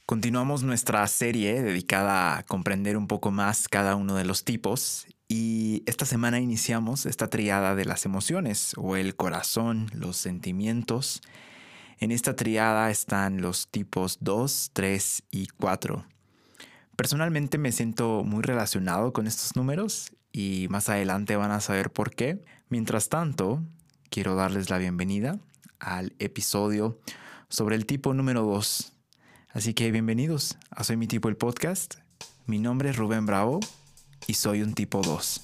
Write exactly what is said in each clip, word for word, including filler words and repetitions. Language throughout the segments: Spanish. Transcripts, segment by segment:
Continuamos nuestra serie dedicada a comprender un poco más cada uno de los tipos y esta semana iniciamos esta triada de las emociones o el corazón, los sentimientos. En esta triada están los tipos dos, tres y cuatro. Personalmente me siento muy relacionado con estos números y más adelante van a saber por qué. Mientras tanto, quiero darles la bienvenida al episodio sobre el tipo número dos. Así que bienvenidos a Soy mi tipo el podcast. Mi nombre es Rubén Bravo y soy un tipo dos.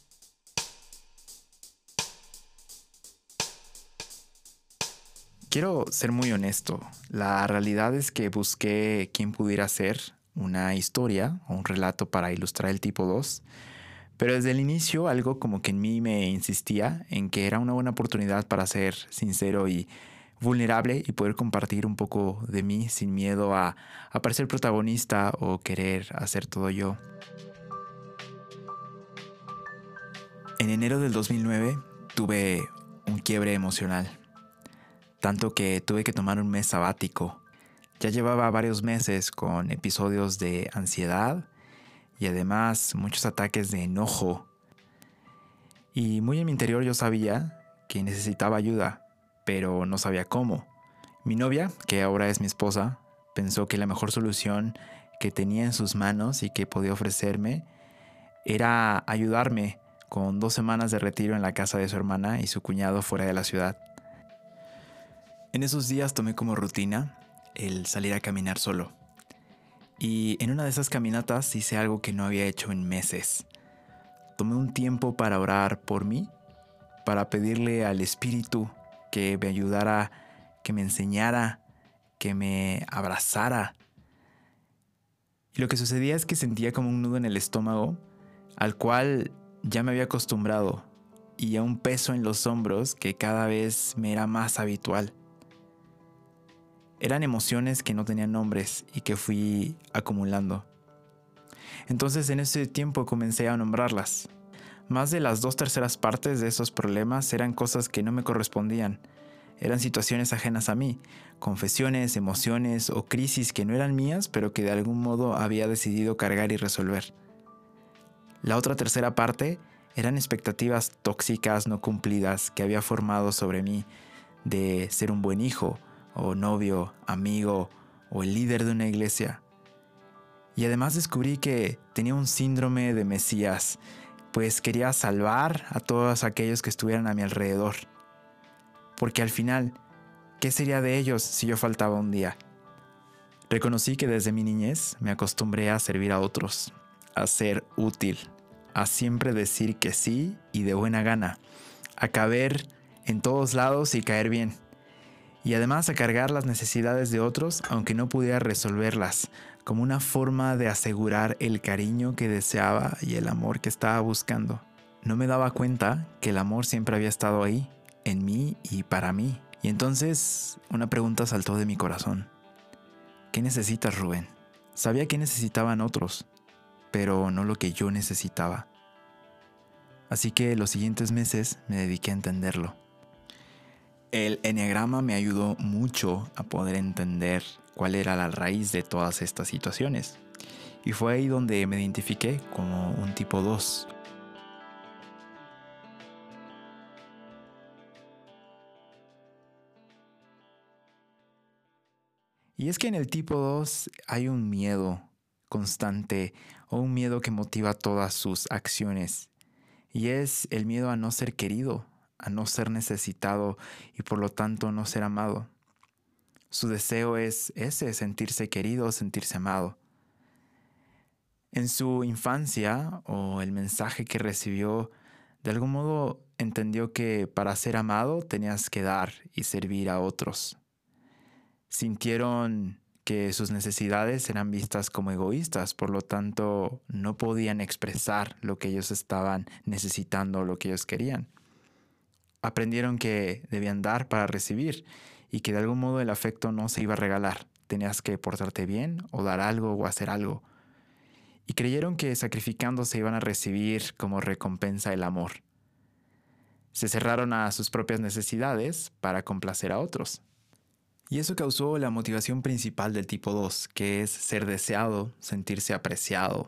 Quiero ser muy honesto. La realidad es que busqué quién pudiera ser una historia o un relato para ilustrar el tipo dos. Pero desde el inicio algo como que en mí me insistía en que era una buena oportunidad para ser sincero y vulnerable y poder compartir un poco de mí sin miedo a, a parecer protagonista o querer hacer todo yo. En enero del dos mil nueve tuve un quiebre emocional, tanto que tuve que tomar un mes sabático. Ya llevaba varios meses con episodios de ansiedad y además muchos ataques de enojo. Y muy en mi interior yo sabía que necesitaba ayuda, pero no sabía cómo. Mi novia, que ahora es mi esposa, pensó que la mejor solución que tenía en sus manos y que podía ofrecerme era ayudarme con dos semanas de retiro en la casa de su hermana y su cuñado fuera de la ciudad. En esos días tomé como rutina el salir a caminar solo. Y en una de esas caminatas hice algo que no había hecho en meses. Tomé un tiempo para orar por mí, para pedirle al Espíritu que me ayudara, que me enseñara, que me abrazara. Y lo que sucedía es que sentía como un nudo en el estómago, al cual ya me había acostumbrado, y a un peso en los hombros que cada vez me era más habitual. Eran emociones que no tenían nombres y que fui acumulando. Entonces en ese tiempo comencé a nombrarlas. Más de las dos terceras partes de esos problemas eran cosas que no me correspondían. Eran situaciones ajenas a mí, confesiones, emociones o crisis que no eran mías, pero que de algún modo había decidido cargar y resolver. La otra tercera parte eran expectativas tóxicas no cumplidas que había formado sobre mí de ser un buen hijo, o novio, amigo, o el líder de una iglesia. Y además descubrí que tenía un síndrome de Mesías, pues quería salvar a todos aquellos que estuvieran a mi alrededor. Porque al final, ¿qué sería de ellos si yo faltaba un día? Reconocí que desde mi niñez me acostumbré a servir a otros, a ser útil, a siempre decir que sí y de buena gana, a caber en todos lados y caer bien. Y además a cargar las necesidades de otros aunque no pudiera resolverlas, como una forma de asegurar el cariño que deseaba y el amor que estaba buscando. No me daba cuenta que el amor siempre había estado ahí, en mí y para mí. Y entonces una pregunta saltó de mi corazón. ¿Qué necesitas, Rubén? Sabía que necesitaban otros, pero no lo que yo necesitaba. Así que los siguientes meses me dediqué a entenderlo. El eneagrama me ayudó mucho a poder entender cuál era la raíz de todas estas situaciones. Y fue ahí donde me identifiqué como un tipo dos. Y es que en el tipo dos hay un miedo constante o un miedo que motiva todas sus acciones. Y es el miedo a no ser querido, a no ser necesitado y por lo tanto no ser amado. Su deseo es ese, sentirse querido, sentirse amado. En su infancia, o el mensaje que recibió, de algún modo entendió que para ser amado tenías que dar y servir a otros. Sintieron que sus necesidades eran vistas como egoístas, por lo tanto no podían expresar lo que ellos estaban necesitando, lo que ellos querían. Aprendieron que debían dar para recibir y que de algún modo el afecto no se iba a regalar. Tenías que portarte bien o dar algo o hacer algo. Y creyeron que sacrificándose iban a recibir como recompensa el amor. Se cerraron a sus propias necesidades para complacer a otros. Y eso causó la motivación principal del tipo dos, que es ser deseado, sentirse apreciado.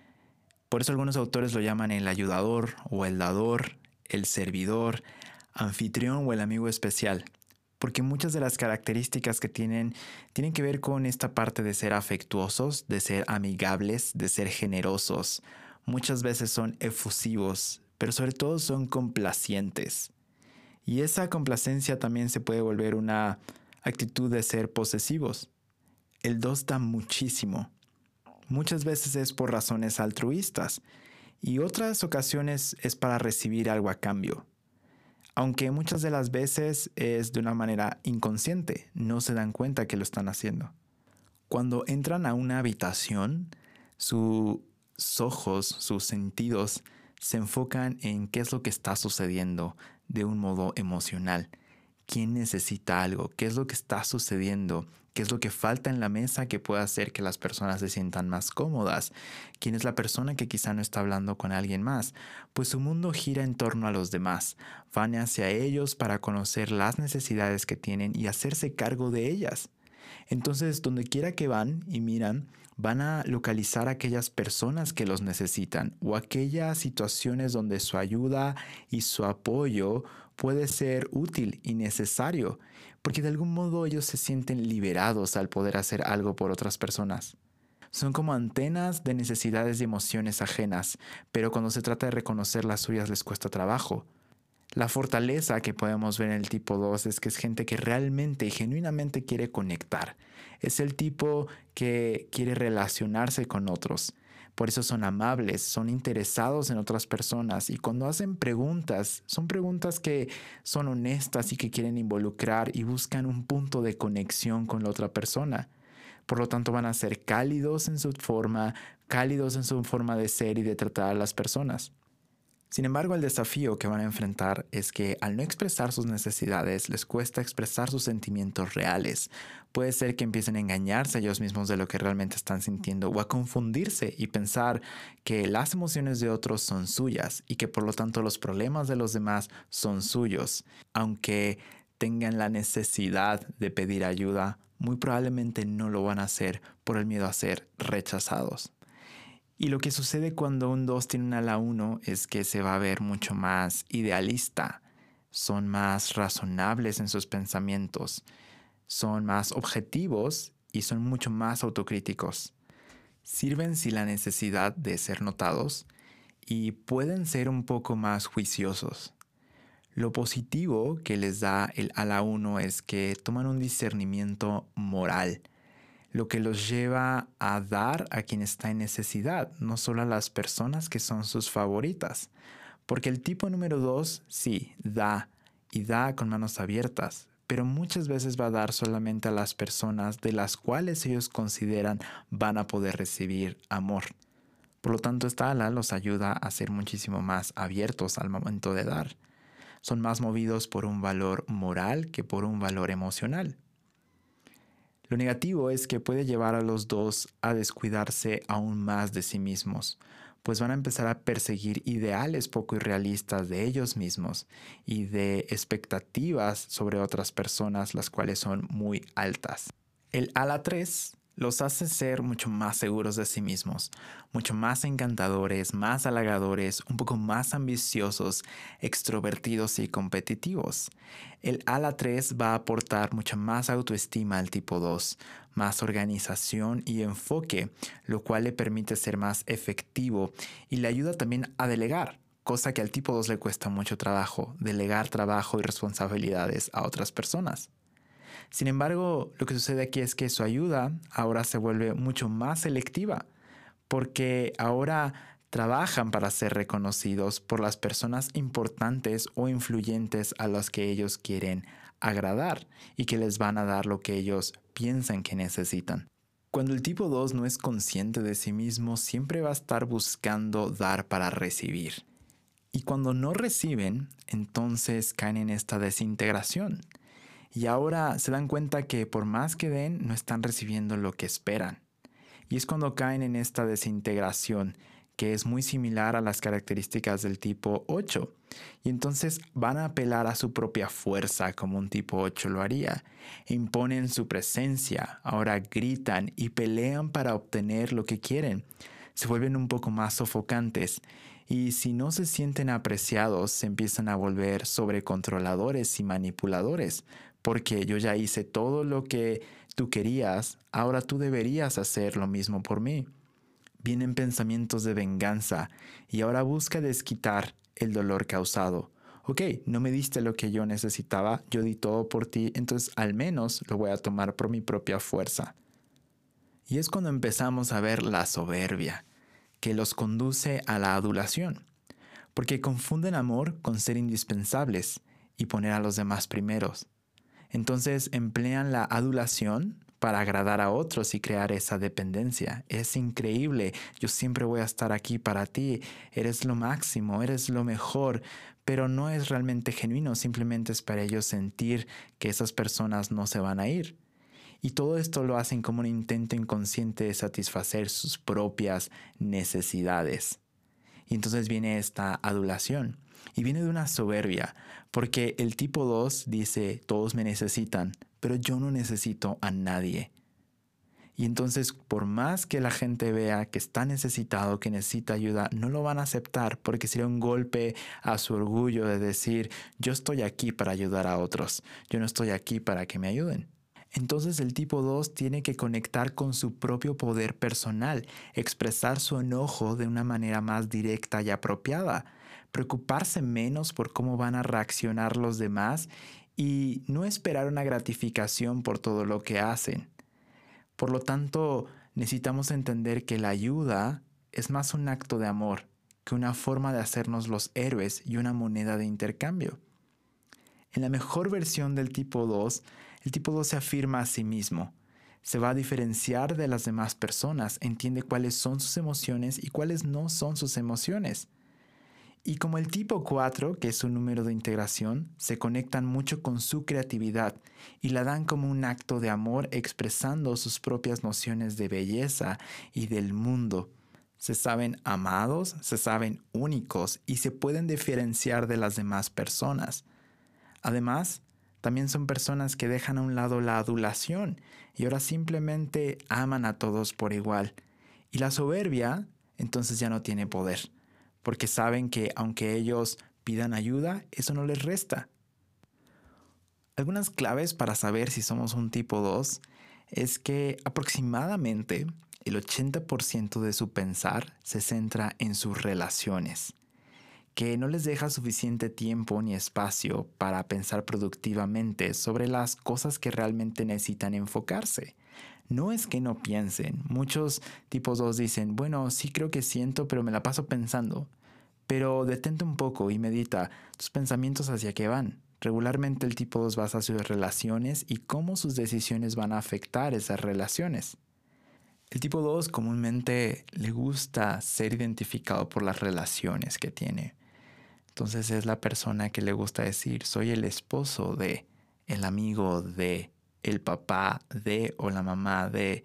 Por eso algunos autores lo llaman el ayudador o el dador, el servidor, anfitrión o el amigo especial. Porque muchas de las características que tienen tienen que ver con esta parte de ser afectuosos, de ser amigables, de ser generosos. Muchas veces son efusivos, pero sobre todo son complacientes. Y esa complacencia también se puede volver una actitud de ser posesivos. El dos da muchísimo. Muchas veces es por razones altruistas y otras ocasiones es para recibir algo a cambio. Aunque muchas de las veces es de una manera inconsciente, no se dan cuenta que lo están haciendo. Cuando entran a una habitación, sus ojos, sus sentidos se enfocan en qué es lo que está sucediendo de un modo emocional. ¿Quién necesita algo? ¿Qué es lo que está sucediendo? ¿Qué es lo que falta en la mesa que pueda hacer que las personas se sientan más cómodas? ¿Quién es la persona que quizá no está hablando con alguien más? Pues su mundo gira en torno a los demás. Van hacia ellos para conocer las necesidades que tienen y hacerse cargo de ellas. Entonces, donde quiera que van y miran, van a localizar a aquellas personas que los necesitan o aquellas situaciones donde su ayuda y su apoyo puede ser útil y necesario, porque de algún modo ellos se sienten liberados al poder hacer algo por otras personas. Son como antenas de necesidades y emociones ajenas, pero cuando se trata de reconocer las suyas les cuesta trabajo. La fortaleza que podemos ver en el tipo dos es que es gente que realmente y genuinamente quiere conectar. Es el tipo que quiere relacionarse con otros. Por eso son amables, son interesados en otras personas y cuando hacen preguntas, son preguntas que son honestas y que quieren involucrar y buscan un punto de conexión con la otra persona. Por lo tanto, van a ser cálidos en su forma, cálidos en su forma de ser y de tratar a las personas. Sin embargo, el desafío que van a enfrentar es que al no expresar sus necesidades, les cuesta expresar sus sentimientos reales. Puede ser que empiecen a engañarse a ellos mismos de lo que realmente están sintiendo o a confundirse y pensar que las emociones de otros son suyas y que por lo tanto los problemas de los demás son suyos. Aunque tengan la necesidad de pedir ayuda, muy probablemente no lo van a hacer por el miedo a ser rechazados. Y lo que sucede cuando un dos tiene un ala uno es que se va a ver mucho más idealista, son más razonables en sus pensamientos, son más objetivos y son mucho más autocríticos. Sirven sin la necesidad de ser notados y pueden ser un poco más juiciosos. Lo positivo que les da el ala uno es que toman un discernimiento moral, lo que los lleva a dar a quien está en necesidad, no solo a las personas que son sus favoritas. Porque el tipo número dos, sí, da, y da con manos abiertas, pero muchas veces va a dar solamente a las personas de las cuales ellos consideran van a poder recibir amor. Por lo tanto, esta ala los ayuda a ser muchísimo más abiertos al momento de dar. Son más movidos por un valor moral que por un valor emocional. Lo negativo es que puede llevar a los dos a descuidarse aún más de sí mismos, pues van a empezar a perseguir ideales poco irrealistas de ellos mismos y de expectativas sobre otras personas, las cuales son muy altas. El ala tres los hace ser mucho más seguros de sí mismos, mucho más encantadores, más halagadores, un poco más ambiciosos, extrovertidos y competitivos. El ala tres va a aportar mucha más autoestima al tipo dos, más organización y enfoque, lo cual le permite ser más efectivo y le ayuda también a delegar, cosa que al tipo dos le cuesta mucho trabajo, delegar trabajo y responsabilidades a otras personas. Sin embargo, lo que sucede aquí es que su ayuda ahora se vuelve mucho más selectiva, porque ahora trabajan para ser reconocidos por las personas importantes o influyentes a las que ellos quieren agradar y que les van a dar lo que ellos piensan que necesitan. Cuando el tipo dos no es consciente de sí mismo, siempre va a estar buscando dar para recibir. Y cuando no reciben, entonces caen en esta desintegración. Y ahora se dan cuenta que por más que den, no están recibiendo lo que esperan. Y es cuando caen en esta desintegración que es muy similar a las características del tipo ocho. Y entonces van a apelar a su propia fuerza como un tipo ocho lo haría. Imponen su presencia, ahora gritan y pelean para obtener lo que quieren. Se vuelven un poco más sofocantes y si no se sienten apreciados se empiezan a volver sobrecontroladores y manipuladores, porque yo ya hice todo lo que tú querías, ahora tú deberías hacer lo mismo por mí. Vienen pensamientos de venganza y ahora busca desquitar el dolor causado. Ok, no me diste lo que yo necesitaba, yo di todo por ti, entonces al menos lo voy a tomar por mi propia fuerza. Y es cuando empezamos a ver la soberbia, que los conduce a la adulación, porque confunden amor con ser indispensables y poner a los demás primeros. Entonces emplean la adulación para agradar a otros y crear esa dependencia. Es increíble, yo siempre voy a estar aquí para ti, eres lo máximo, eres lo mejor, pero no es realmente genuino, simplemente es para ellos sentir que esas personas no se van a ir. Y todo esto lo hacen como un intento inconsciente de satisfacer sus propias necesidades. Y entonces viene esta adulación. Y viene de una soberbia, porque el tipo dos dice, todos me necesitan, pero yo no necesito a nadie. Y entonces, por más que la gente vea que está necesitado, que necesita ayuda, no lo van a aceptar porque sería un golpe a su orgullo de decir, yo estoy aquí para ayudar a otros, yo no estoy aquí para que me ayuden. Entonces el tipo dos tiene que conectar con su propio poder personal, expresar su enojo de una manera más directa y apropiada, preocuparse menos por cómo van a reaccionar los demás y no esperar una gratificación por todo lo que hacen. Por lo tanto, necesitamos entender que la ayuda es más un acto de amor que una forma de hacernos los héroes y una moneda de intercambio. En la mejor versión del tipo dos, el tipo dos se afirma a sí mismo. Se va a diferenciar de las demás personas, entiende cuáles son sus emociones y cuáles no son sus emociones. Y como el tipo cuatro, que es un número de integración, se conectan mucho con su creatividad y la dan como un acto de amor expresando sus propias nociones de belleza y del mundo. Se saben amados, se saben únicos y se pueden diferenciar de las demás personas. Además, también son personas que dejan a un lado la adulación y ahora simplemente aman a todos por igual. Y la soberbia entonces ya no tiene poder, porque saben que aunque ellos pidan ayuda, eso no les resta. Algunas claves para saber si somos un tipo dos es que aproximadamente el ochenta por ciento de su pensar se centra en sus relaciones, que no les deja suficiente tiempo ni espacio para pensar productivamente sobre las cosas que realmente necesitan enfocarse. No es que no piensen. Muchos tipos dos dicen, bueno, sí creo que siento, pero me la paso pensando. Pero detente un poco y medita tus pensamientos hacia qué van. Regularmente el tipo dos va hacia sus relaciones y cómo sus decisiones van a afectar esas relaciones. El tipo dos comúnmente le gusta ser identificado por las relaciones que tiene. Entonces es la persona que le gusta decir, soy el esposo de, el amigo de, el papá de o la mamá de,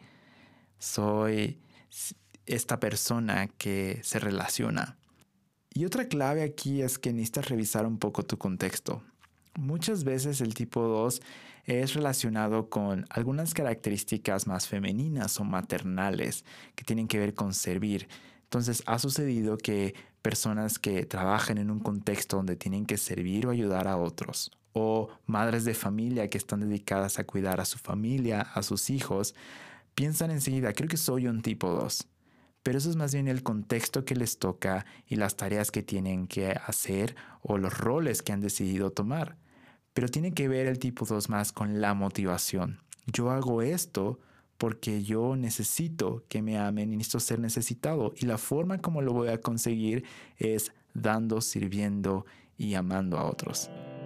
soy esta persona que se relaciona. Y otra clave aquí es que necesitas revisar un poco tu contexto. Muchas veces el tipo dos es relacionado con algunas características más femeninas o maternales que tienen que ver con servir. Entonces ha sucedido que personas que trabajan en un contexto donde tienen que servir o ayudar a otros, o madres de familia que están dedicadas a cuidar a su familia, a sus hijos, piensan enseguida, creo que soy un tipo dos. Pero eso es más bien el contexto que les toca y las tareas que tienen que hacer o los roles que han decidido tomar. Pero tiene que ver el tipo dos más con la motivación. Yo hago esto porque yo necesito que me amen y necesito ser necesitado. Y la forma como lo voy a conseguir es dando, sirviendo y amando a otros.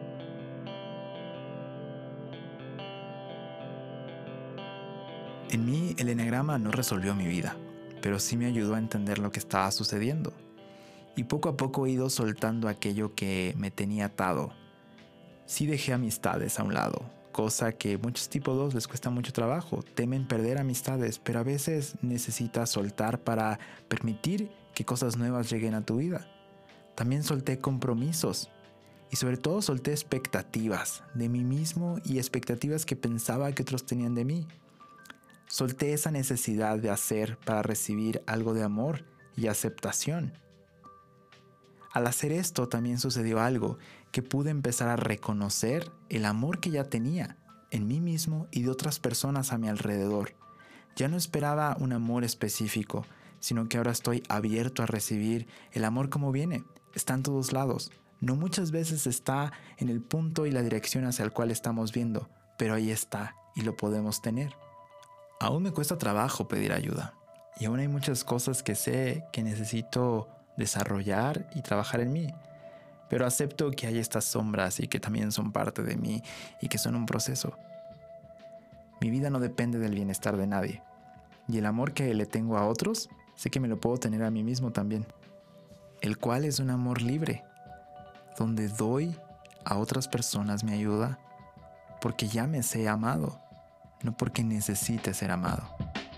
En mí, el eneagrama no resolvió mi vida, pero sí me ayudó a entender lo que estaba sucediendo. Y poco a poco he ido soltando aquello que me tenía atado. Sí dejé amistades a un lado, cosa que muchos tipo dos les cuesta mucho trabajo. Temen perder amistades, pero a veces necesitas soltar para permitir que cosas nuevas lleguen a tu vida. También solté compromisos y sobre todo solté expectativas de mí mismo y expectativas que pensaba que otros tenían de mí. Solté esa necesidad de hacer para recibir algo de amor y aceptación. Al hacer esto también sucedió algo, que pude empezar a reconocer el amor que ya tenía en mí mismo y de otras personas a mi alrededor. Ya no esperaba un amor específico, sino que ahora estoy abierto a recibir el amor como viene. Está en todos lados. No muchas veces está en el punto y la dirección hacia el cual estamos viendo, pero ahí está y lo podemos tener. Aún me cuesta trabajo pedir ayuda y aún hay muchas cosas que sé que necesito desarrollar y trabajar en mí, pero acepto que hay estas sombras y que también son parte de mí y que son un proceso. Mi vida no depende del bienestar de nadie y el amor que le tengo a otros sé que me lo puedo tener a mí mismo también, el cual es un amor libre, donde doy a otras personas mi ayuda porque ya me sé amado, no porque necesite ser amado.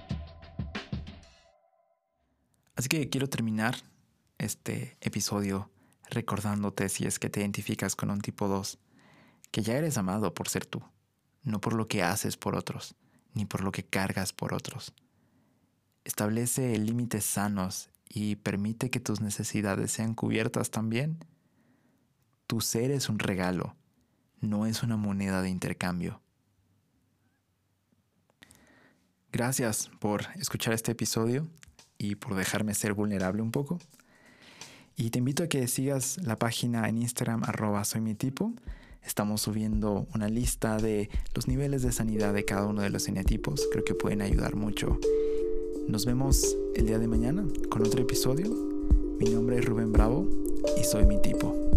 Así que quiero terminar este episodio recordándote, si es que te identificas con un tipo dos, que ya eres amado por ser tú, no por lo que haces por otros, ni por lo que cargas por otros. Establece límites sanos y permite que tus necesidades sean cubiertas también. Tu ser es un regalo, no es una moneda de intercambio. Gracias por escuchar este episodio y por dejarme ser vulnerable un poco. Y te invito a que sigas la página en Instagram, arroba soy mi tipo. Estamos subiendo una lista de los niveles de sanidad de cada uno de los eneatipos. Creo que pueden ayudar mucho. Nos vemos el día de mañana con otro episodio. Mi nombre es Rubén Bravo y soy mi tipo.